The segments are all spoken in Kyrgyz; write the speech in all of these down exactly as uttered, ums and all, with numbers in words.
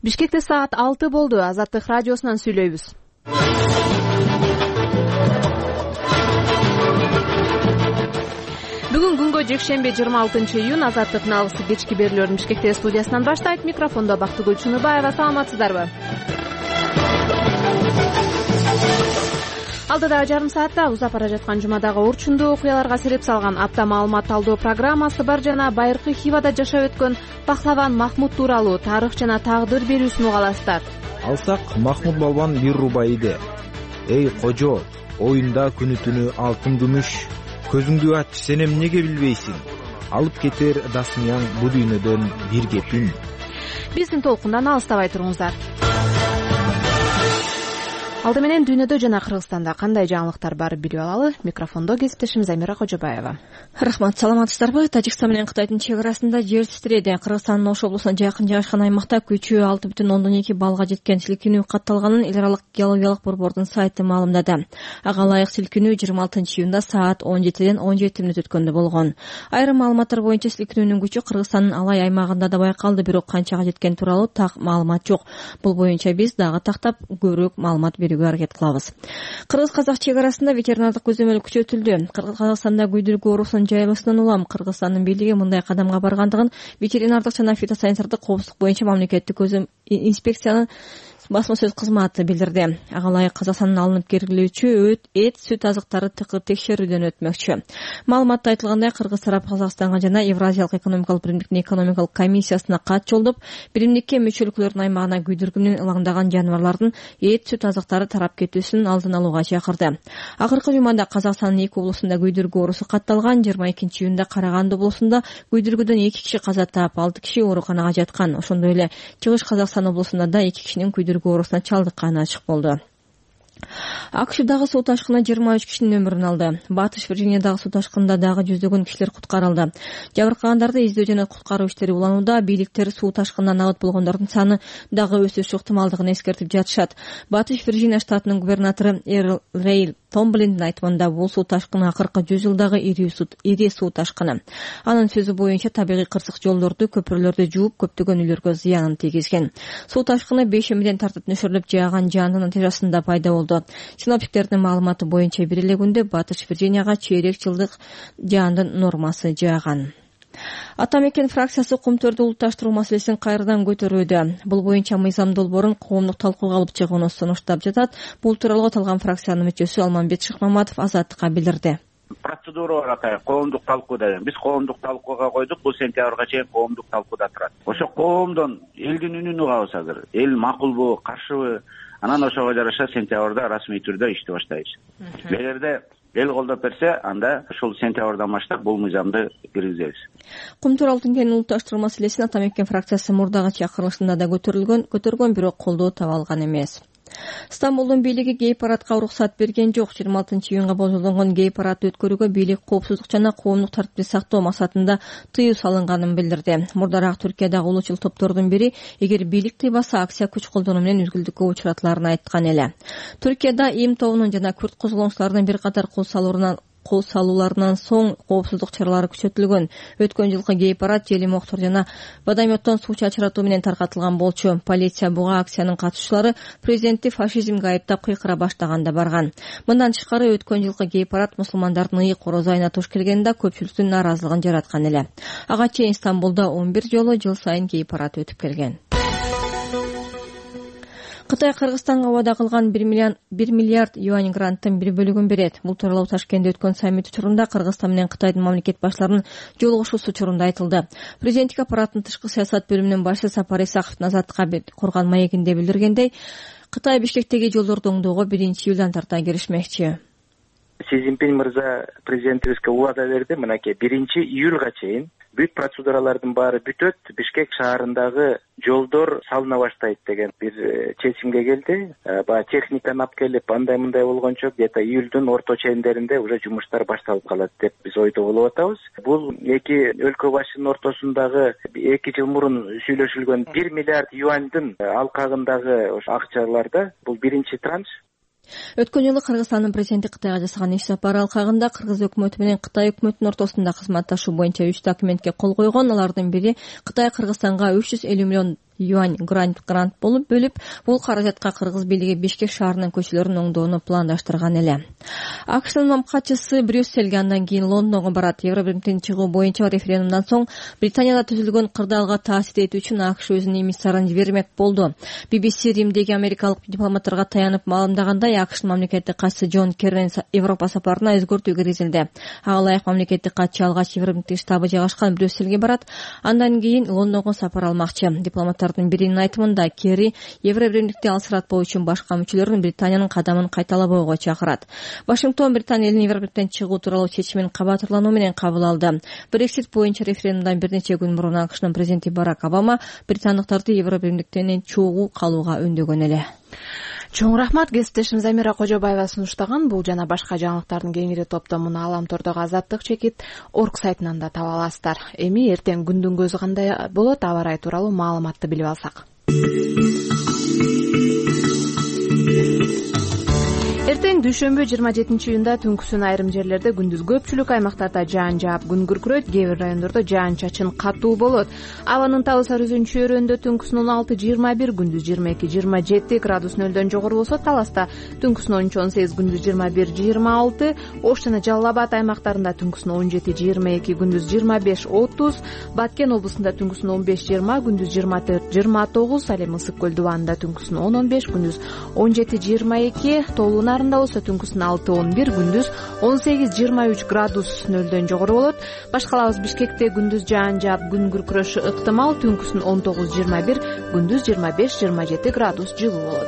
Бишкекте саат алты болду. Азаттык радиосунан сүйлөйбүз. Бүгүн күнгө жекшемби жыйырма алтынчы июнь. Азаттыктын алгысы кечки берүүлөрүн Бишкекте студиясынан баштайт. Микрофондо Бактыгүл Чунубаева. Саламатсыздарбы? Алдыдагы жарым саатта узап бара жаткан жумадагы орчундуу окуяларга сереп салган апта маалымат талдоо программасы бар жана байыркы Хивада жашап өткөн пахлаван Махмуд тууралуу тарых жана тагдыр берүүсүн уга аласыздар. Алсак, Махмуд балбан бир рубайиде. Эй кожо, оюнда күнү түнү алтын күмүш, көзүңдү ач, сен эмнеге билбейсиң? Алып кетер дасмыяң бу дүйнөдөн бир кепин. Биздин толкундан алыстабай туруңуздар. Алды менен дүйнөдө жана Кыргызстанда кандай жаңылыктар бар билип алалы. Микрофондо кесиптешим Замира Кожобаева. Рахмат, саламатсыздарбы? Тажикстан менен Кытайдын чек арасында жер титиреди. Кыргызстандын Ош облусуна жакын жайгашкан аймакта күчү алты бүтүн ондон эки баллга жеткен силкинүү катталганын эл аралык геологиялык борбордун сайты маалымдады. Ага ылайык силкинүү жыйырма алтынчы июнда саат он жетиден он жети мүнөт өткөндө болгон. Айрым маалыматтар боюнча силкинүүнүн күчү Кыргызстандын Алай аймагында да байкалды, бирок канчага жеткен тууралуу так маалымат жок. Бул боюнча биз дагы тактап көбүрөөк маалымат берүүгө аракет кылабыз. Кыргыз-казак чек арасында ветеринардык көзөмөл күчөтүлдү. Кыргызстанда күйдүргү оорусунун жайылышынан улам Кыргызстандын бийлиги мындай кадамга баргандыгын ветеринардык жана фитосанитардык коопсуздук боюнча мамлекеттик инспекциянын басма сөз кызматы билдирди. Ага ылайык Казакстандын алынып келгилүүчү эт, сүт азыктары тыкыр текшерүүдөн өтмөкчү. Маалыматта айтылгандай, кыргыз тарап Казакстанга жана Евразиялык экономикалык биримдиктин экономикалык комиссиясына кат жолдоп, биримдикке мүчөлүклөрдүн аймагына күйдүргүнүн ылаңдаган жаныбарлардын эт, сүт азыктары тарап кетүүсүнүн алдын алууга чакырды. Акыркы жумада Казакстандын эки облусунда күйдүргү оорусу катталган. жыйырма экинчи июнда Караганды облусунда күйдүргүдөн эки киши каза таап, алты киши ооруканага жаткан. Ошондой эле Чыгыш Казакстан облусунда да эки кишинин күйдүргү оорусуна чалдыкканы ачык болду. АКШдагы суу ташкыны жыйырма үч кишинин өмүрүн алды. Батыш Вирджиниядагы суу ташкынында дагы жүздөгөн кишилер куткарылды. Жабыркагандарды издөө жана куткаруу иштери уланууда. Бийликтер суу ташкынынан абат болгондордун саны дагы өсүшү ыктымалдыгын эскертип жатышат. Батыш Вирджиния штатынын губернатору Эрл Рейл Томблиндин айтымында бул суу ташкыны акыркы жүз жылдагы ири суу ташкыны. Анын сөзү боюнча табигый кырсык жолдорду, көпүрлөрдү жууп, көптөгөн үйлөргө зыянын тийгизген. Суу ташкыны беш эмеден тартып нөшөрлөп жааган жаандын натыйжасында пайда болду. Синоптиктердин маалыматы боюнча бир эле күндө Батыш Вирджинияга чейрек жылдык жаандын нормасы жааган. Ата мекен фракциясы Кумтөрдү улутташтыруу маселесин кайрадан көтөрүүдө. Бул боюнча мыйзам долбоорун коомдук талкууга алып чыгууну сунуштап жатат. Бул тууралуу аталган фракциянын мүчөсү Алмамбет Шыкмаматов Азаттыкка билдирди. Процедура бар атай, коомдук талкууда. Биз коомдук талкууга койдук, бул сентябрга чейин коомдук талкууда турат. Ошо коомдон элдин үнүн угабыз азыр. Эл макулбу, каршыбы? Анан ошого жараша сентябрда расмий түрдө ишти баштайбыз. Эгерде эл колдоп берсе, анда ушул сентябрдан баштап бул мыйзамды киргизебиз. Кумтөр алтын кенин улутташтыруу маселесин Ата мекен фракциясы мурдагы чакырылышында да көтөрүлгөн, көтөргөн бирок колдоо таба алган эмес. Стамбулдун бийлиги гей-парадка уруксат берген жок. жыйырма алтынчы июнга болжолдонгон гей-парадты өткөрүүгө бийлик коопсуздук жана коомдук тартипти сактоо максатында тыюу салынганын билдирди. Мурдараак Түркиядагы улуучул топтордун бири эгер бийлик тыйбаса акция күч колдонуу менен үзгүлтүккө учуратыларын айткан эле. Түркияда ИИМ тобунун жана күрд козголоңчуларынын бир катар кол салууунан кол салууларынан соң коопсуздук чаралары күчөтүлгөн. Өткөн жылкы гей-парад жели моктор жана бадаметтон суу чачыратуу менен таркатылган болчу. Полиция буга акциянын катышчылары президентти фашизмге айыптап кыйкыра баштаганда барган. Мындан тышкары өткөн жылкы гей-парад мусулмандардын ыйык орозо айына туш келгенде көпчүлүктүн нааразылыгын жараткан эле. Ага чейин Стамбулда он бир жолу жыл сайын гей-парад өтүп келген. Кытай Кыргызстанга убада кылган бир миллиард юань гранттын бир бөлүгүн берет. Бул тууралуу Ташкентте өткөн саммит учурунда Кыргызстан менен Кытайдын мамлекет баштарынын жолугушуусу учурунда айтылды. Президенттик аппараттын тышкы саясат бөлүмүнүн башчысы Сапар Исаковдун Азаттыкка курган маегинде билдиргендей, Кытай Бишкектеги жолдорду оңдоого биринчи июлдан тарта киришмекчи. Си Цзиньпин мырза президентибизге убада берди, мынакей биринчи июлга чейин бүт процедуралардын баары бүтөт, Бишкек шаарындагы жолдор салына баштайт деген бир чечимге келди. Баягы техниканы алып келип, андай мындай болгончо где-то июлдун орто чендеринде уже жумуштар башталып калат деп биз ойдо болуп атабыз. Бул эки өлкө башчынын ортосундагы эки жыл мурун сүйлөшүлгөн бир миллиард юандын алкагындагы ошо акчаларда бул биринчи транш. Өткөн жылы Кыргызстандын президенти Кытайга жасаган иш сапары алкагында Кыргыз өкмөтү менен Кытай өкмөтүнүн ортосунда кызматташуу боюнча үч документке кол койгон. Алардын бири Кытай Кыргызстанга үч жүз элүү миллион юань грант болуп бөлүп, бул каражатка кыргыз бийлиги Бишкек шаарынын көчөлөрүн оңдоону пландаштырган эле. АКШнын мамкатчысы Брюсселге, андан кийин Лондонго барат. Евробирликтен чыгуу боюнча референдумдан соң Британияда түзүлгөн кырдаалга таасир этүү үчүн АКШ өзүнүн эмиссарын жибермек болду. би би си Римдеги америкалык дипломаттарга таянып маалымдагандай, АКШнын мамлекеттик катчысы Джон Керринин Европа сапарына өзгөртүү киргизилди. Ага ылайык мамлекеттик катчы алгач Евробирликтин штабы жайгашкан Брюссельге барат, андан кийин Лондонго сапар алмакчы. Дипломаттардын биринин айтымында Керри Евробирликти алсыратпоо үчүн башка мүчөлөрүн Британиянын кадамын кайталабоого чакырат. Вашингтон Британия элин Евробирликтен чыгуу тууралуу чечимин кабатырлануу менен кабыл алды. Брексит боюнча референдумдан бир нече күн мурун АКШнын президенти Барак Обама британдыктарды Евробирликтен чогуу калууга үндөгөн эле. Чоң рахмат. Кесиптешим Замира Кожобаева сунуштаган бул жана башка жаңылыктардын кеңири топтомуну Аламтордогу Азаттык чекит орг сайтынан да таба аласыздар. Эми эртең күндүн көзү кандай болот, аба ырайы тууралуу маалыматты билип алсак. Эртең дүйшөмбү жыйырма жетинчи июнда түнкүсүн айрым жерлерде, күндүз көпчүлүк аймактарда жаан жаап, күн күркүрөйт, кээ бир райондордо жаан-чачын катуу болот. Абанын табысар өзүнчө өрөөндө түнкүсүн он алты жыйырма бир, күндүз жыйырма эки жыйырма жети градус нөлдөн жогору болсо, Таласта түнкүсүн он үч он сегиз, күндүз жыйырма бир жыйырма алты, Ош жана Жалал Абад аймактарында түнкүсүн он жети жыйырма эки, күндүз жыйырма беш отуз, Баткен облусунда түнкүсүн он беш жыйырма, күндүз жыйырма төрт жыйырма тогуз, ал эми Ысык көл дубанында түнкүсүн он он беш, күндүз он жети жыйырма эки, Тоолуу Нарында болсо түнкүсүн алты он бир, күндүз он сегиз жыйырма үч градус нөлдөн жогору болот. Башкалабыз Бишкекте күндүз жаан жаап, күн күркүрөшү ыктымал, түнкүсүн он тогуз жыйырма бир, күндүз жыйырма беш жыйырма жети градус жылуу болот.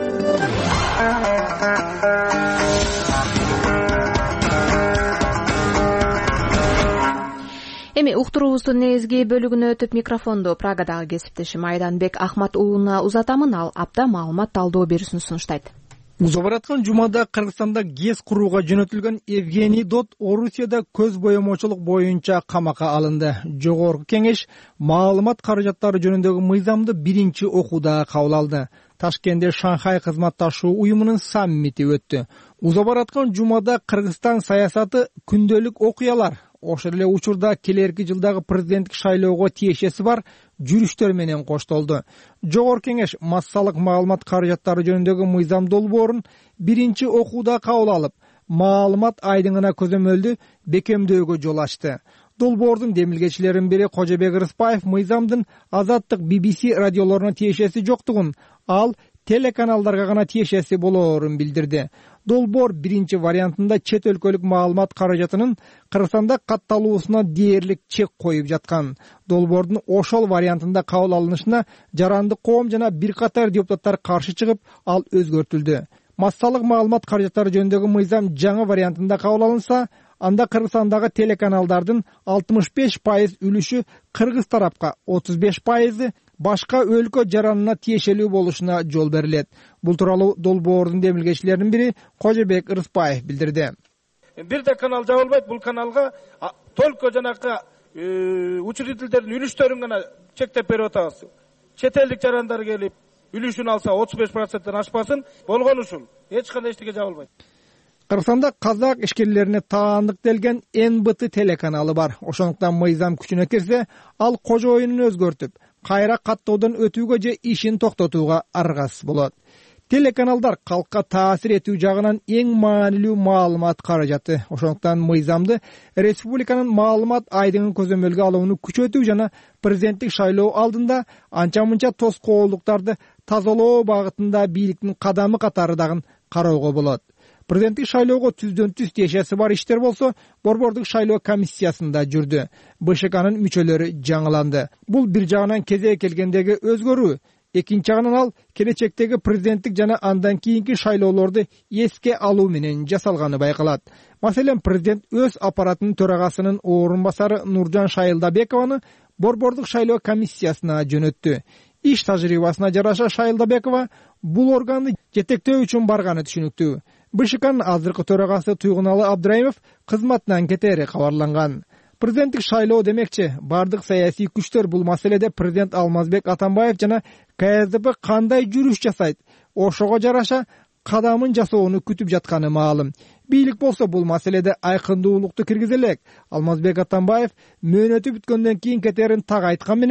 Эми уктуруубуздун негизги бөлүгүнө өтүп, микрофонду Прагадагы кесиптешим Айданбек Ахмат уулуна узатамын. Ал апта маалымат талдоо берүүсүн сунуштайт. Уза бараткан жумада Кыргызстанда ГЭС курууга жөнөтүлгөн Евгений Дот Орусияда көз боемочулук боюнча камакка алынды. Жогорку кеңеш маалымат каражаттары жөнүндөгү мыйзамды биринчи окууда кабыл алды. Ташкентте Шанхай кызматташуу уюмунун саммити өттү. Уза бараткан жумада Кыргызстан саясаты күндөлүк окуялар, ошол эле учурда келерки жылдагы президенттик шайлоого тиешеси бар жүрүштөр менен коштолду. Жогорку кеңеш массалык маалымат каражаттары жөнүндөгү мыйзам долбоорун биринчи окууда кабыл алып, маалымат айдыңына көзөмөлдү бекемдөөгө жол ачты. Долбоордун демилгечилеринин бири Кожобек Рыспаев мыйзамдын Азаттык би би си радиолоруна тиешеси жоктугун, ал телеканалдарга гана тиешеси болоорун билдирди. Долбоор биринчи вариантында чет өлкөлүк маалымат каражатынын Кыргызстанда катталуусуна дээрлик чек коюп жаткан. Долбоордун ошол вариантында кабыл алынышына жарандык коом жана бир катар депутаттар каршы чыгып, ал өзгөртүлдү. Массалык маалымат каражаттары жөнүндөгү мыйзам жаңы вариантында кабыл алынса, анда Кыргызстандагы телеканалдардын алтымыш беш пайыз үлүшү кыргыз тарапка, отуз беш пайызы башка өлкө жаранына тиешелүү болушуна жол берилет. Бул тууралуу долбоордун демилгечилеринин бири Кожобек Рыспаев билдирди. Бир да канал жабылбайт, бул каналга только жанакы учредителдердин үлүштөрүн гана чектеп берип атабыз. Чет элдик жарандар келип үлүшүн алса отуз беш проценттен ашпасын, болгону ушул. Эч кандай эчтеке жабылбайт. Кыргызстанда казак ишкерлерине таандык делген эн бэ тэ телеканалы бар. Ошондуктан мыйзам күчүнө кирсе, ал кожоюнун өзгөртүп, кайра каттоодон өтүүгө же ишин токтотууга аргасыз болот. Телеканалдар калкка таасир этүү жагынан эң маанилүү маалымат каражаты. Ошондуктан мыйзамды республиканын маалымат айдыңын көзөмөлгө алууну күчөтүү жана президенттик шайлоо алдында анча-мынча тоскоолдуктарды тазалоо багытында бийликтин кадамы катары дагы кароого болот. Президенттик шайлоого түздөн түз тиешеси бар иштер болсо, Борбордук шайлоо комиссиясында жүрдү. бэ ш кнын мүчөлөрү жаңыланды. Бул бир жагынан кезеге келгендеги өзгөрүү, экинчи жагынан ал келечектеги президенттик жана андан кийинки шайлоолорду эске алуу менен жасалганы байкалат. Маселен, президент өз аппаратынын төрагасынын орун басары Нуржан Шайылдабекованы Борбордук шайлоо комиссиясына жөнөттү. Иш тажрыйбасына жараша Шайылдабекова бул органды жетектөө үчүн барганы түшүнүктүү. бэ ш кнын азыркы төрагасы Туйгуналы Абдраимов кызматынан кетери кабарланган. Президенттик шайлоо демекчи, бардык саясий күчтөр бул маселеде президент Алмазбек Атамбаев жана ка эс дэ пэ кандай жүрүш жасайт, ошого жараша кадамын жасоону күтүп жатканы маалым. Бийлик болсо бул маселеде айкындуулукту киргизе элек. Алмазбек Атамбаев мөөнөтү бүткөндөн кийин кетерин так айткан менен,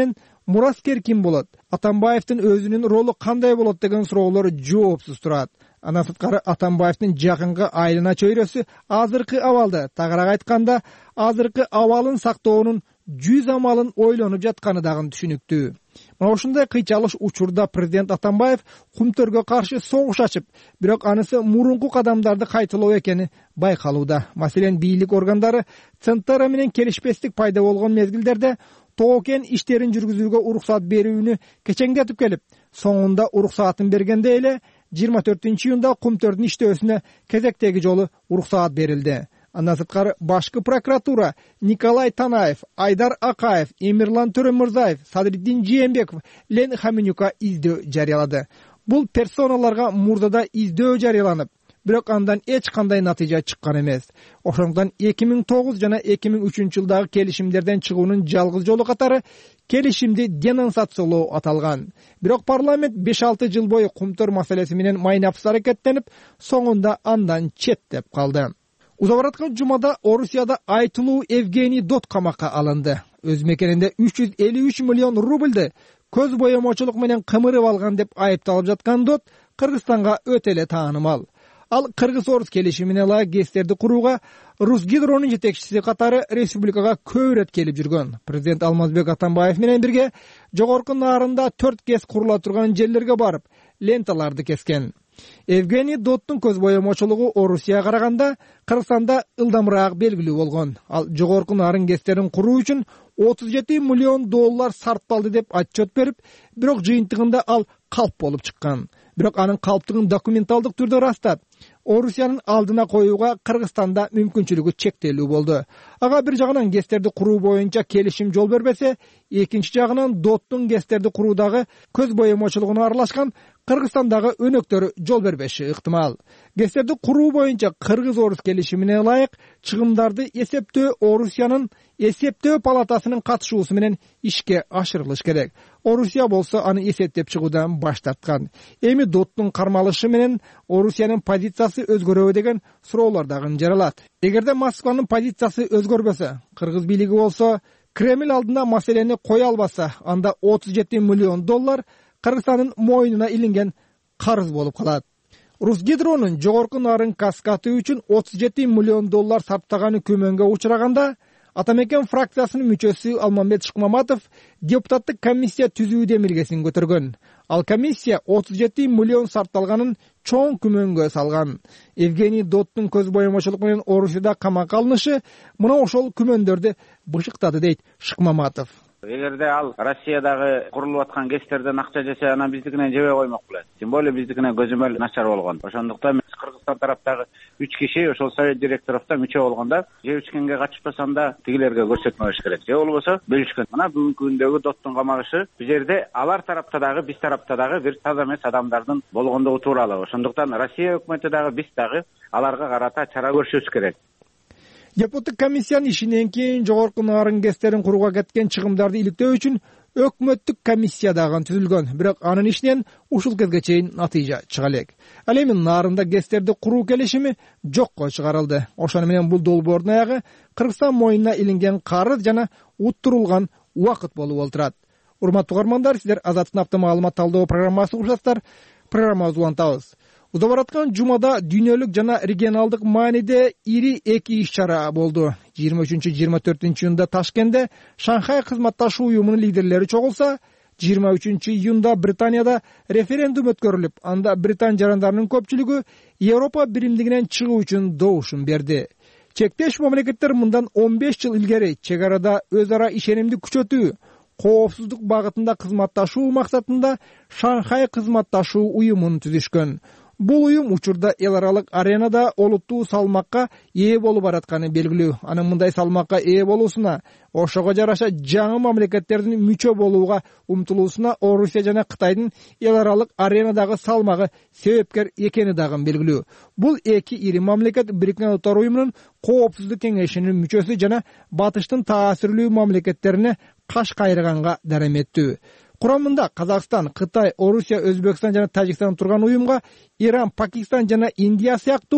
мураскер ким болот, Атамбаевдин өзүнүн ролу кандай болот деген суроолор жоопсуз турат. Андан сырткары Атамбаевдин жакынкы айлана чөйрөсү азыркы абалды, тагыраак айтканда, азыркы абалын сактоонун жүз амалын ойлонуп жатканы дагы түшүнүктүү. Мына ушундай кыйчалыш учурда президент Атамбаев кумтөргө каршы согуш ачып, бирок анысы мурунку кадамдарды кайталоо экени байкалууда. Маселен, бийлик органдары Центара менен келишпестик пайда болгон мезгилдерде тоокен иштерин жүргүзүүгө уруксат берүүнү кечеңдетип келип, соңунда уруксатын бергенде эле жыйырма төртүнчү июнда кумтөрдүн иштөөсүнө кезектеги жолу уруксаат берилди. Андан сырткары башкы прокуратура Николай Танаев, Айдар Акаев, Эмирлан Төрөмүрзаев, Садриддин Жээнбеков Лен Хаменюка издөө жарыялады. Бул персоналарга мурдада издөө жарыяланып, бирок андан эч кандай натыйжа чыккан эмес. Ошондуктан эки миң тогуз жана эки миң үчүнчү жылдагы келишимдерден чыгуунун жалгыз жолу катары келишимди денонсациялоо аталган. Бирок парламент беш алты жыл бою кумтөр маселеси менен майнапсыз аракеттенип, соңунда андан четтеп калды. Узап бараткан жумада Орусияда айтылуу Евгений Дот камакка алынды. Өз мекенинде үч жүз элүү үч миллион рубльды көз боемочулук менен кымырып алган деп айыпталып жаткан Дот Кыргызстанга өтө эле таанымал. Ал Кыргыз-Орус келишимине ылайык ГЭСтерди курууга Русгидронун жетекчиси катары республикага көп ирет келип жүргөн. Президент Алмазбек Атамбаев менен бирге жогорку нарында төрт ГЭС курула турган жерлерге барып, ленталарды кескен. Евгений Доттун көз боемочулугу Орусияга караганда Кыргызстанда ылдамыраак белгилүү болгон. Ал жогорку нарын ГЭСтерин куруу үчүн отуз жети миллион доллар сарпталды деп отчет берип, бирок жыйынтыгында ал калп болуп чыккан. Бирок анын калптыгын документалдык түрдө ырастап, Орусиянын алдына коюуга Кыргызстанда мүмкүнчүлүгү чектелүү болду. Ага бир жагынан ГЭСтерди куруу боюнча келишим жол бербесе, экинчи жагынан Доттун ГЭСтерди куруудагы көз боемочулугуна аралашкан Кыргызстандагы өнөктөрү жол бербеши ыктымал. ГЭСтерди куруу боюнча Кыргыз-Орус келишимине ылайык чыгымдарды эсептөө Орусиянын эсептөө палатасынын катышуусу менен ишке ашырылыш керек. Орусия болсо аны эсептеп чыгуудан баш тарткан. Эми Доттун кармалышы менен Орусиянын позициясы өзгөрөбү деген суроолор дагы жаралат. Эгерде Москванын позициясы өзгөрбөсө, Кыргыз бийлиги болсо Кремль алдына маселени кое албаса, анда отуз жети миллион доллар Кыргызстандын мойнуна илинген карыз болуп калат. Русгидронун жогорку нарын каскаты үчүн отуз жети миллион доллар сарптаганы күмөнгө учураганда, Атамекен фракциясынын мүчөсү Алмамбет Шыкмаматов депутаттык комиссия түзүү демилгесин көтөргөн. Ал комиссия отуз жети миллион сарпталганын чоң күмөнгө салган. Евгений Доттун көз боемочулук менен Орусияда камакка алынышы мына ошол күмөндөрдү бышыктады дейт Шыкмаматов. Эгерде ал Россиядагы курулуп аткан ГЭСтерден акча жесе, анан биздикине жебей коймок белет. Тем более биздикине көзөмөл начар болгон. Ошондуктан Кыргызстан тараптагы үч киши ошол совет директоровдо мүчө болгондо, же ичкенге качышпаса анда тигилерге көрсөтмө бериш керек. Же болбосо бөлүшкөн. Мына бүгүнкү күндөгү Доттун камагышы бул жерде алар тарапта дагы, биз тарапта дагы бир таза эмес адамдардын болгондугу тууралуу. Ошондуктан Россия өкмөтү дагы, биз дагы аларга карата чара көрүшүбүз керек. Депутаттык комиссиянын ишинен кийин жогорку нарын ГЭСтерин курууга кеткен чыгымдарды иликтөө үчүн өкмөттүк комиссия дагы түзүлгөн. Бирок анын ишинен ушул кезге чейин натыйжа чыга элек. Ал эми нарында ГЭСтерди куруу келишими жокко чыгарылды. Ошону менен бул долбоордун аягы Кыргызстан мойнуна илинген карыз жана уттурулган убакыт болуп олтурат. Урматтуу угармандар, сиздер Азаттын апта маалымат талдоо программасын угушасыздар. Программабызды улантабыз. Узап бараткан жумада дүйнөлүк жана регионалдык мааниде ири эки иш-чара болду. жыйырма үчүнчү жыйырма төртүнчү июнда Ташкентте Шанхай кызматташуу уюмунун лидерлери чогулса, жыйырма үчүнчү июнда Британияда референдум өткөрүлүп, анда Британ жарандарынын көпчүлүгү Европа биримдигинен чыгуу үчүн добушун берди. Чектеш мамлекеттер мындан он беш жыл илгери чек арада өз ара ишенимди күчөтүү, коопсуздук багытында кызматташуу максатында Шанхай кызматташуу уюмун түзүшкөн. Бул уюм учурда эл аралык аренада олуттуу салмакка ээ болуп баратканы белгилүү. Анын мындай салмакка ээ болуусуна, ошого жараша жаңы мамлекеттердин мүчө болууга умтулуусуна Орусия жана Кытайдын эл аралык аренадагы салмагы себепкер экени дагы белгилүү. Бул эки ири мамлекет Бириккен Улуттар уюмунун коопсуздук кеңешинин мүчөсү жана батыштын таасирлүү мамлекеттерине каш кайрыганга дараметтүү. Курамында Казакстан, Кытай, Орусия, Өзбекстан жана Тажикстан турган уюмга Иран, Пакистан жана Индия сыяктуу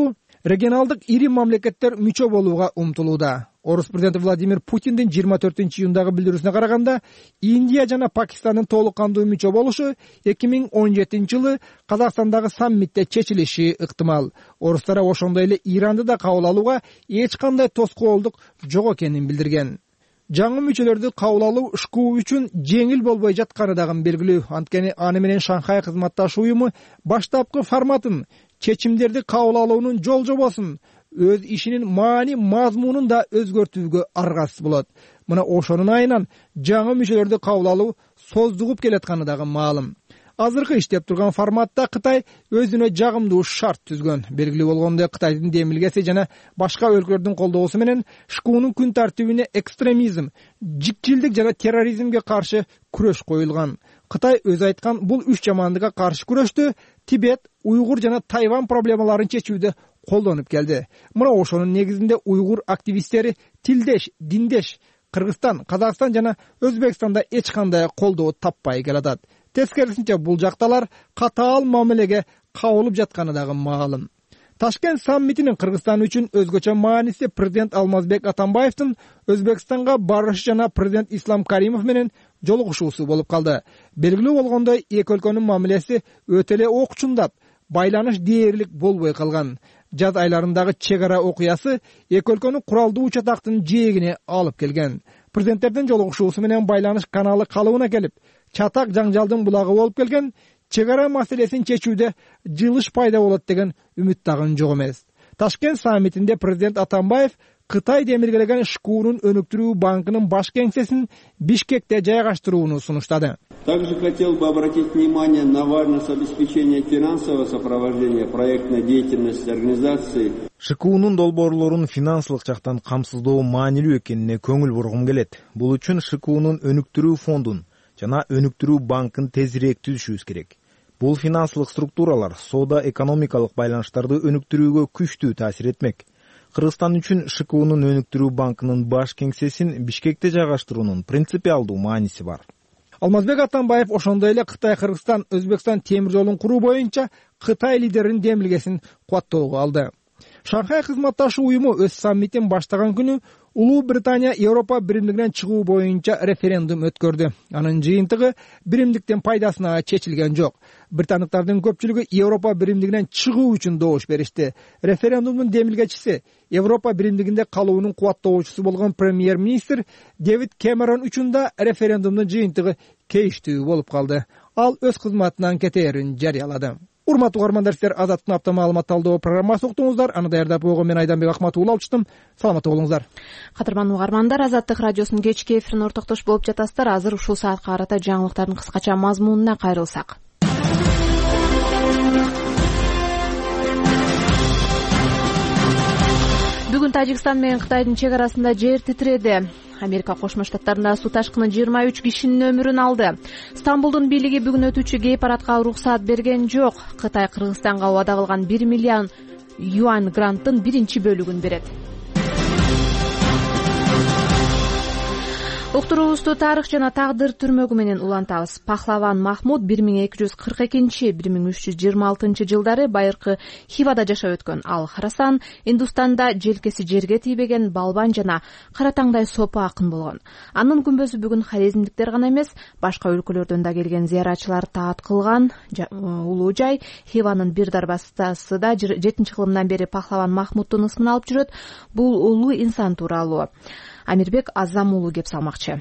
регионалдык ири мамлекеттер мүчө болууга умтулууда. Орус президенти Владимир Путиндин жыйырма төртүнчү июндагы билдирүүсүнө караганда, Индия жана Пакистандын толук кандуу мүчө болушу эки миң он жетинчи жылы Казакстандагы саммитте чечилиши ыктымал. Орустар ошондой эле Иранды да кабыл алууга эч кандай тоскоолдук жок экенин билдирген. Жаңы мүчөлөрдү кабыл алуу ШКУ үчүн жеңил болбой жатканы дагы белгилүү. Анткени аны менен Шанхай кызматташуу уюму баштапкы форматын, чечимдерди кабыл алуунун жол жобосун, өз ишинин маани мазмунун да өзгөртүүгө аргасыз болот. Мына ошонун айынан жаңы мүчөлөрдү кабыл алуу создугуп келатканы дагы маалым. Азыркы иштеп турган форматта Кытай өзүнө жагымдуу шарт түзгөн. Белгилүү болгондой, Кытайдын демилгеси жана башка өлкөлөрдүн колдоосу менен ШКУнун күн тартибине экстремизм, жикчилдик жана терроризмге каршы күрөш коюлган. Кытай өзү айткан бул үч жамандыкка каршы күрөштү Тибет, Уйгур жана Тайвань проблемаларын чечүүдө колдонуп келди. Мына ошонун негизинде уйгур активисттери тилдеш, диндеш Кыргызстан, Казакстан жана Өзбекстанда эч кандай колдоо таппай келатат. Тескерисинче бул жакталар катаал мамилеге кабылып жатканы дагы маалым. Ташкент саммитинин Кыргызстан үчүн өзгөчө мааниси президент Алмазбек Атамбаевдин Өзбекстанга барышы жана президент Ислам Каримов менен жолугушуусу болуп калды. Белгилүү болгондой, эки өлкөнүн мамилеси өтө эле окчундап, байланыш дээрлик болбой калган. Жаз айларындагы чек ара окуясы эки өлкөнүн куралдуу учактын жээгине алып келген. Президенттердин жолугушуусу менен байланыш каналы калыбына келип, чатак жаңжалдын булагы болуп келген, чек ара маселесин чечүүдө жылыш пайда болот деген үмүт дагы жок эмес. Ташкент саммитинде президент Атамбаев Кытай демилгелеген ШКУнун өнүктүрүү банкынын баш кеңсесин Бишкекте жайгаштырууну сунуштады. Также хотел бы обратить внимание на важность обеспечения финансового сопровождения проектной деятельности организации. ШКУнун долбоорлорун финансылык жактан камсыздоо маанилүү экенине көңүл бургум келет. Бул үчүн ШКУнун өнүктүрүү фондун жана өнүктүрүү банкын тезирээк түзүшүбүз керек. Бул финансылык структуралар соода экономикалык байланыштарды өнүктүрүүгө күчтүү таасир этмек. Кыргызстан үчүн ШКУнун өнүктүрүү банкынын баш кеңсесин Бишкекте жайгаштыруунун принципиалдуу мааниси бар. Алмазбек Атамбаев ошондой эле Кытай, Кыргызстан, Өзбекстан темир жолун куруу боюнча Кытай лидеринин демилгесин кубаттоого алды. Шанхай кызматташуу уюму өз саммитин баштаган күнү Улуу Британия Европа биримдигинен чыгуу боюнча референдум өткөрдү. Анын жыйынтыгы биримдиктин пайдасына чечилген жок. Британдыктардын көпчүлүгү Европа биримдигинен чыгуу үчүн добуш беришти. Референдумдун демилгечиси, Европа биримдигинде калуунун кубаттоочусу болгон премьер-министр Дэвид Кэмерон үчүн да референдумдун жыйынтыгы кейиштүү болуп калды. Ал өз кызматынан кетээрин жарыялады. Урматтуу угармандар, сиздер Азаттын апта маалымат талдоо программасын уктуңуздар. Аны даярдап койгон мен Айданбек Акматуулла алчытым. Саламатта болуңуздар. Кадырман угармандар, Азаттык радиосунун кечки эфирин ортоктош болуп жатасыздар. Азыр ушул саатка карата жаңылыктардын кыскача мазмунуна кайрылсак. Бүгүн Тажикстан менен Кытайдын чек арасында жер титиреди. Америка Кошмо Штаттарында суу ташкыны жыйырма үч кишинин өмүрүн алды. Стамбулдун бийлиги бүгүн өтүүчү гей парадка уруксаат берген жок. Кытай Кыргызстанга убада кылган бир миллион юань гранттын биринчи бөлүгүн берет. Уктуруубузду тарых жана тагдыр түрмөгү менен улантабыз. Пахлаван Махмуд бир миң эки жүз кырк экинчи — бир миң үч жүз жыйырма алтынчы жылдары байыркы Хивада жашап өткөн. Ал Харасан, Индустанда желкеси жерге тийбеген балбан жана кара таңдай сопу акын болгон. Анын күмбөзү бүгүн хорезмдиктер гана эмес, башка өлкөлөрдөн да келген зыяратчылар таат кылган улуу жай. Хиванын бир дарбастасы да жетинчи кылымдан бери Пахлаван Махмуддун ысмын алып жүрөт. Бул улуу инсан тууралуу Амирбек Азам уулу кеп салмакчы.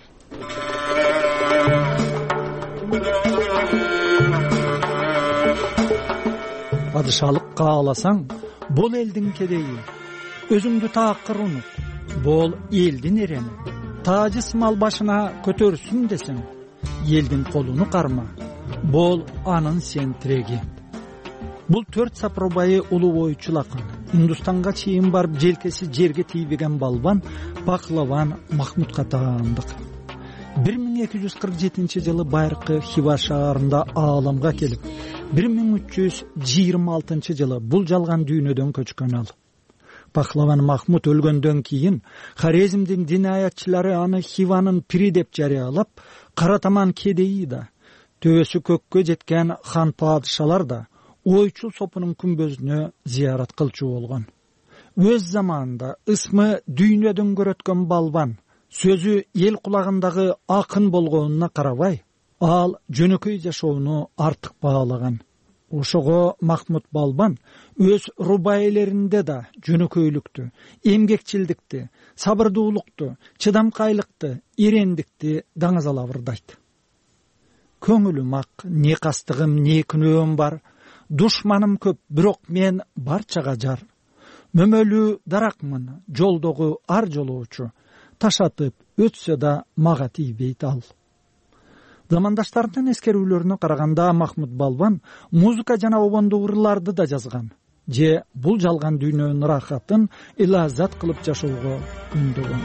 Падышалык кааласаң, бул элдин кедейи. Өзүңдү таакыр унут. Бул элдин эрени. Таажыс мал башына көтөрсүн десең, элдин колуну карма. Бул анын сен тиреги. Бул төрт сапробайы улуу бойчу лакын. Индустанга чейин барып желкеси жерге тийбеген балбан Пахлаван Махмудга таандык. бир миң эки жүз кырк жетинчи жылы байыркы Хива шаарында ааламга келип, бир миң үч жүз жыйырма алтынчы жылы бул жалган дүйнөдөн көчкөн ал. Пахлаван Махмуд өлгөндөн кийин Хорезмдин динаятчылары аны Хиванын пири деп жарыялап, Каратаман кедейи да, төбөсү көккө жеткен хан падышалар да ойчул сопунун күмбөзүнө зыярат кылчу болгон. өз заманында ысмы дүйнөдөн көрөткөн балбан сөзү эл кулагындагы акын болгонуна карабай, ал жөнөкөй жашоону артык баалаган. Ошого Махмуд Балбан өз рубайлеринде да жөнөкөйлүктү, эмгекчилдикти, сабырдуулукту, чыдамкайлыкты, эрендикти даңазала ырдайт. Көңүлүм ак, не кастыгым, не күнөөм бар, душманым көп, бирок мен барчага жар. Мөмөлүү даракмын, жолдогу ар жолоочу, ташатып өтсө да мага тийбейт ал. Замандаштардын эскерүүлөрүнө караганда Махмуд Балбан музыка жана обондуу ырларды да жазган, же бул жалган дүйнөнүн рахатын илазат кылып жашоого үндөгөн.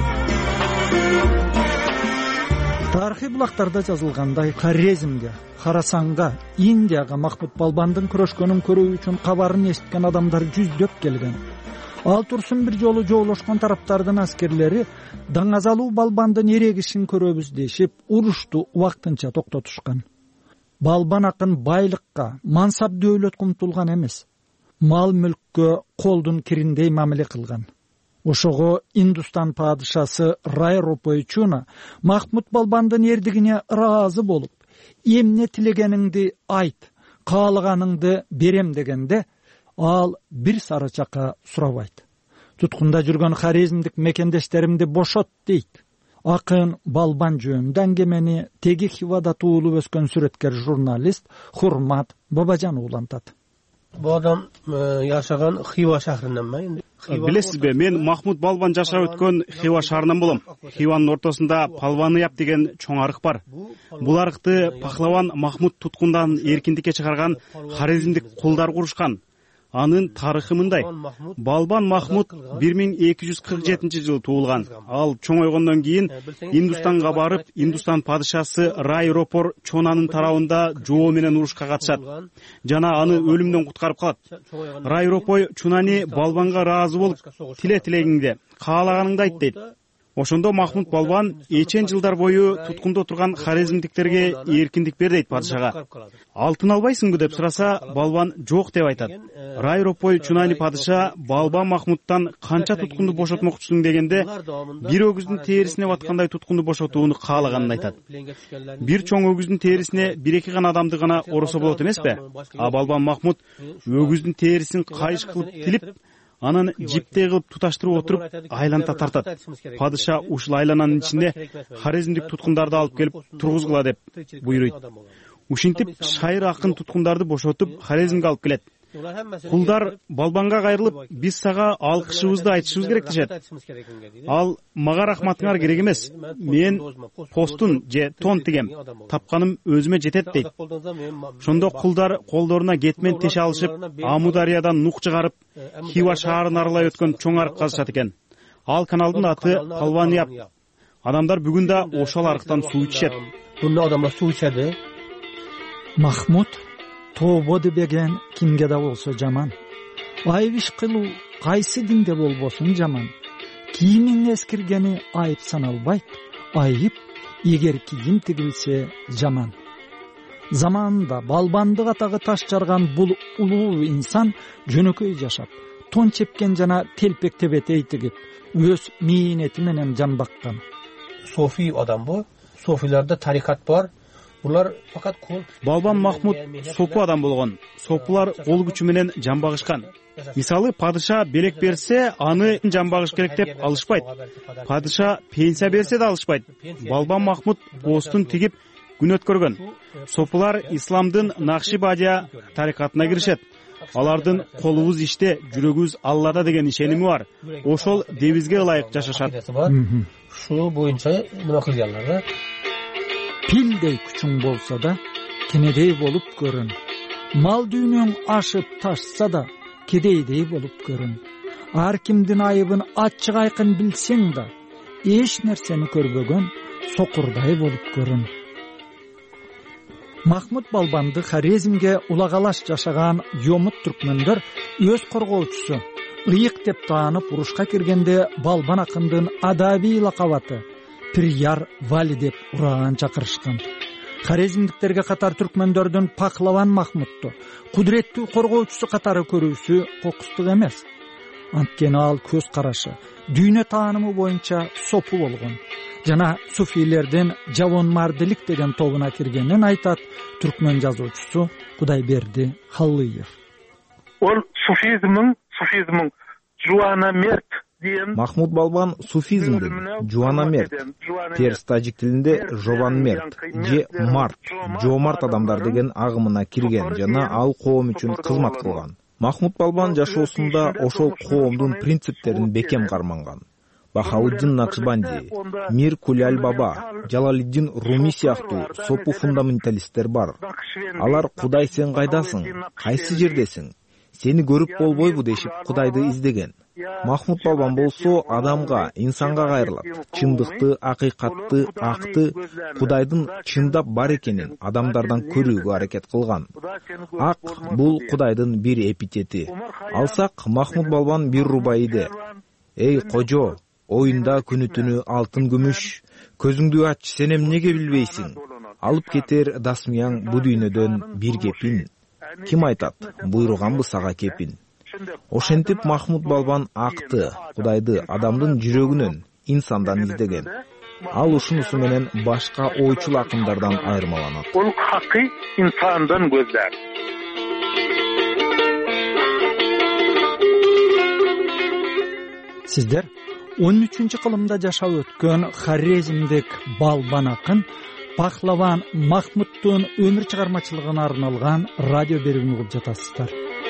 Тарыхый булактарда жазылгандай, Хорезмге, Харасанга, Индияга Махмуд Балбандын күрөшкөнүн көрүү үчүн кабарын эситкен адамдар жүздөп келген. Ал турсун бир жолу жоолошкон тараптардын аскерлери даңазалуу Балбандын эрегишин көрөбүз дешип, урушту убактынча токтотушкан. Балбан акын байлыкка, мансап дөөлөткө умтулган эмес, мал мүлккө колдун кириндей мамиле кылган. Ошого Индустан падышасы Рай Ропой Чуна Махмуд Балбандын эрдигине ыраазы болуп, эмне тилегениңди айт, каалаганыңды берем дегенде, ал бир сары чака сурабайт. Туткунда жүргөн хорезмдик мекендештеримди бошот дейт. Акын Балбан жөнүндө аңгемени теги Хивада туулуп өскөн сүрөткер журналист Хурмат Бабажан улантат. Бул адам жашаган Хива шаарынан ма? Билесизби, мен Махмуд Балбан жашап өткөн Хива шаарынан болом. Хиванын ортосунда Палваныяп деген чоң арык бар. Бул арыкты пахлаван Махмуд туткундан эркиндикке чыгарган хорезмдик кулдар курушкан. Анын тарыхы мындай. Балбан Махмуд бир миң эки жүз кырк жетинчи жылы туулган. Ал чоңойгондон кийин Индустанга барып, Индустан падышасы Рай Ропор Чонанын тарабында жоо менен урушка катышат. Жана аны өлүмдөн куткарып калат. Рай Ропой Чунани Балбанга ыраазы болуп, тиле тилегиңди, каалаганыңды айт дейт. Ошондо Махмуд Балбан эчен жылдар бою туткунда турган хорезмдиктерге эркиндик бер дейт падышага. Алтын албайсыңбы деп сураса, Балбан жок деп айтат. Рай Ропой Чунани падыша Балбан Махмудтан канча туткунду бошотмокчусуң дегенде, бир өгүздүн терисине баткандай туткунду бошотууну каалаганын айтат. Бир чоң өгүздүн терисине бир эки гана адамды гана оросо болот эмеспи? А Балбан Махмуд өгүздүн терисин кайыш кылып тилип, анан жиптей кылып туташтырып отуруп айланта тартат. Падыша ушул айлананын ичинде хорезмдик туткундарды алып келип тургузгула деп буйруйт. Ушинтип шайыр акын туткундарды бошотуп хорезмге алып келет. Кулдар Балбанга кайрылып, биз сага алкышыбызды айтышыбыз керек дешет. Ал мага рахматыңар керек эмес. Мен постун же тон тигем. Тапканым өзүмө жетет дейт. Ошондо кулдар колдоруна кетмен теше алышып, Амудариядан нук чыгарып, Хива шаарын аралай өткөн чоң арык казышат экен. Ал каналдын аты Палваныяп. Адамдар бүгүн да ошол арыктан суу ичет. Бунда адамдар суу ичет. Махмуд тобо дебеген кимге да болсо жаман. Айбиш кылуу кайсы динде болбосун жаман. Кийимиң эскиргени айып саналбайт. Айып эгер кийим тигилсе жаман. Заманында Балбандык атагы таш жарган бул улуу инсан жөнөкөй жашап, тон чепкен жана телпек тебетей тигип, өз мейнети менен жан баккан. Софи адам бу. Софиларда тарикат бар. Булар факат кол. Балбан Махмуд сопу адам болгон. Сопулар кол күчү менен жан багышкан. Мисалы, падыша белек берсе, аны жан багыш керек деп алышпайт. Падыша пенсия берсе да алышпайт. Балбан Махмуд постун тигип күн өткөргөн. Сопулар исламдын Нахшибадия тарикатына киришет. Алардын колубуз иште, жүрөгүбүз Аллада деген ишеними бар. Ошол дебизге ылайык жашашат. Шу боюнча нема кылганлар да? Пилдей күчүң болса да, кенедей болуп көрүн. Мал дүйнөң ашып ташса да, кедейдей болуп көрүн. Ар кимдин айыбын ачык айкын билсең да, эч нерсени көрбөгөн сокурдай болуп көрүн. Махмуд Балбанды Хорезмге улагалаш жашаган Йомут түркмөндөр өз коргоочусу, ыйык деп таанып урушка киргенде Балбан акындын адабий лакабаты Пиряр Вали деп ураган чакырышкан. Хорезмдиктерге катар түркмөндөрдүн Пахлаван Махмудту кудуреттүү коргоочусу катары көрүүсү кокустук эмес. анткени ал көз карашы, дүйнө таанымы боюнча сопу болгон жана суфийлердин жавонмардилик деген тобуна киргенин айтат түркмөн жазуучусу Кудайберди Халлыев. Ол суфизмдин суфизмдин жуанамерт деген Махмуд Балбан суфизмдин жуанамерт, терс тажик тилинде жованмерт же март, жоомарт адамдар деген агымына кирген жана ал коом үчүн кызмат кылган. Махмуд Балбан жашоосунда ошол коомдун принциптерин бекем карманган. Бахауддин Накшбанди, Мир Куляль Баба, Жалалиддин Руми сыяктуу сопу фундаменталисттер бар. Алар Кудай сен кайдасың, кайсы жердесиң, сени көрүп болбойбу дешип Кудайды издеген. Махмуд Балбан болсо адамга, инсанга кайрылат, чындыкты, акыйкатты, акты, Кудайдын чындап бар экенин адамдардан көрүүгө аракет кылган. Ак бул Кудайдын бир эпитети. Алсак Махмуд Балбан бир рубайиде: Эй кожо, оюнда күнү-түнү алтын күмүш, көзүңдү ач, сен эмнеге билбейсиң? Алып кетер дасмыяң бу дүйнөдөн бир кепин. Ким айтат, буйруганбы сага кепин? Ошентип Махмуд Балбан акты, Кудайды адамдын жүрөгүнөн, инсандан издеген. Ал ушунусу менен башка ойчул акындардан айырмаланат. Ол хакый инсандан көздөр. Сиздер он үчүнчү кылымда жашап өткөн Хорезмдик Балбан акын Пахлаван Махмудтун өмүр чыгармачылыгына арналган радио берүүнү угуп жатасыздар.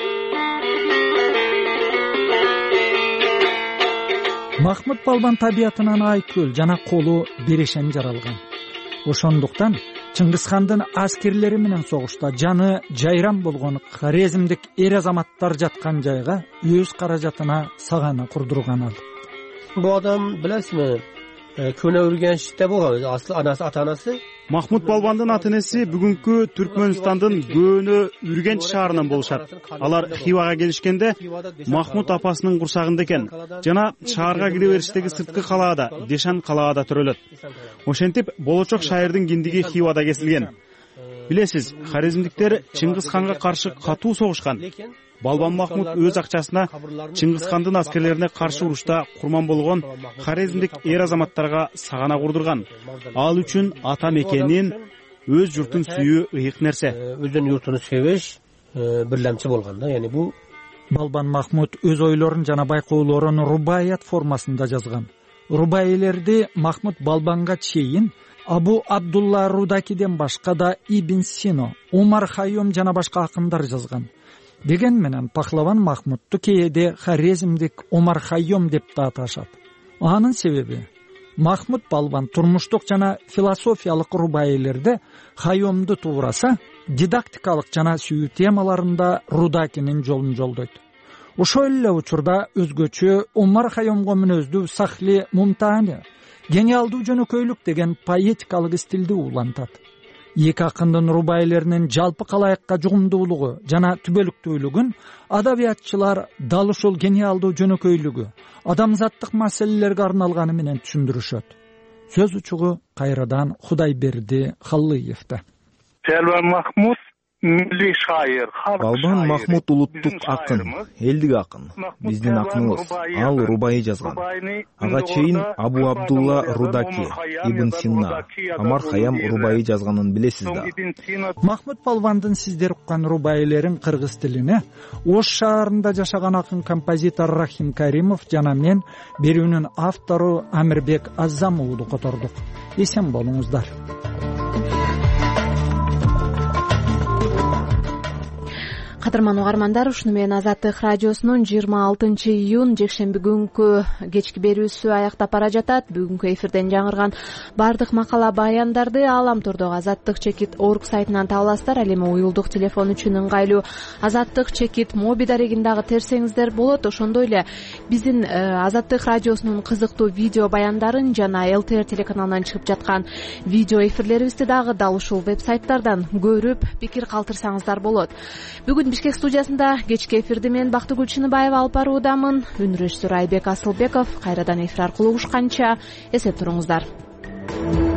Махмуд Балбан табиятынан айкөл жана колу берешен жаралган. Ошондуктан Чыңгызхандын аскерлери менен согушта жаны жайран болгон Хорезмдик эр азаматтар жаткан жайга өз каражатына сагана курдурган ал. Бу адам билесизби, көне Үргенчте болгон, аслы анасы ата-анасы. Махмуд Балбандын ата-энеси бүгүнкү Түркмөнстандын көөнө Үргенч шаарынан болушат. Алар Хивага келишкенде Махмуд апасынын курсагында экен жана шаарга кире бериштеги сырткы калаада, Дешан калаада төрөлөт. Ошентип болочок шайырдын киндиги Хивада кесилген. Билесиз, Хорезмдиктер Чыңгызханга каршы катуу согушкан. Балбан Махмуд өз акчасына Чыңгызхандын аскерлерине каршы урушта курман болгон Хорезмдик эр азаматтарга сагана курдурган. Ал үчүн ата мекенин, өз журтун сүйүү ыйык нерсе. Өзүнүн журтун сүйүш бирлемчи болгон да, яни бул Балбан Махмуд өз ойлорун жана байкоолорун рубаият формасында жазган. Рубаилерди Махмуд Балбанга чейин Абу Абдулла Рудакиден башка да Ибн Сино, Умар Хайом жана башка акындар жазган. Деген менен Пахлаван Махмудту кээде Хорезмдик Умар Хайом деп да аташат. Анын себеби Махмуд Балбан турмуштук жана философиялык рубаилерде Хайомду туураса, дидактикалык жана сүйүү темаларында Рудакинин жолун жолдойт. Ошол эле учурда өзгөчө Умар Хайомго мүнөздүү Сахли Мумтани, гениалдуу жөнөкөйлүк деген поэтикалык стилди улантат. Эки акындын рубайлеринин жалпы калайыкка жугумдуулугу жана түбөлүктүүлүгүн адабиятчылар дал ушул гениалдуу жөнөкөйлүгү, адамзаттык маселелерге арналганы менен түшүндүрүшөт. Сөз учугу кайрадан Кудайберди Халлыевде. Балбан Махмуд милли шайыр, Балбан Махмуд улуттук акын, элдик акын, биздин акыныбыз. Ал рубайы жазган. Ага чейин Абу Абдулла Рудаки, Ибн Сина, Амар Хаям рубайы жазганын билесиз да. Махмуд Балбандын сиздер уккан рубайлерин кыргыз тилине Ош шаарында жашаган акын композитор Рахим Каримов жана мен берүүнүн автору Амирбек Аззам уулу котордук. Эсен болуңуздар. Кадырман угармандар, ушуну менен Азаттык радиосунун жыйырма алтынчы июнь жекшемби күнкү кечки берүүсү аяктап бара жатат. Бүгүнкү эфирден жаңырган бардык макала баяндарды Алам Тордогу Азаттык чекит орг сайтынан таба аласыздар. Ал эми уюлдук телефон үчүн ыңгайлуу Азаттык чекит моби дарегин дагы терсеңиздер болот. Ошондой эле биздин Азаттык радиосунун кызыктуу видео баяндарын жана эл тэ эр телеканалынан чыгып жаткан видео эфирлерибизди дагы дал ушул веб сайттардан көрүп, пикир калтырсаңыздар болот. Бүгүн Бишкек студиясында кечки эфирди мен Бактыгүл Чыныбаева алып баруудамын. Үн режиссеру Айбек Асылбеков. Кайрадан эфир аркылуу угушканча эсеп туруңуздар.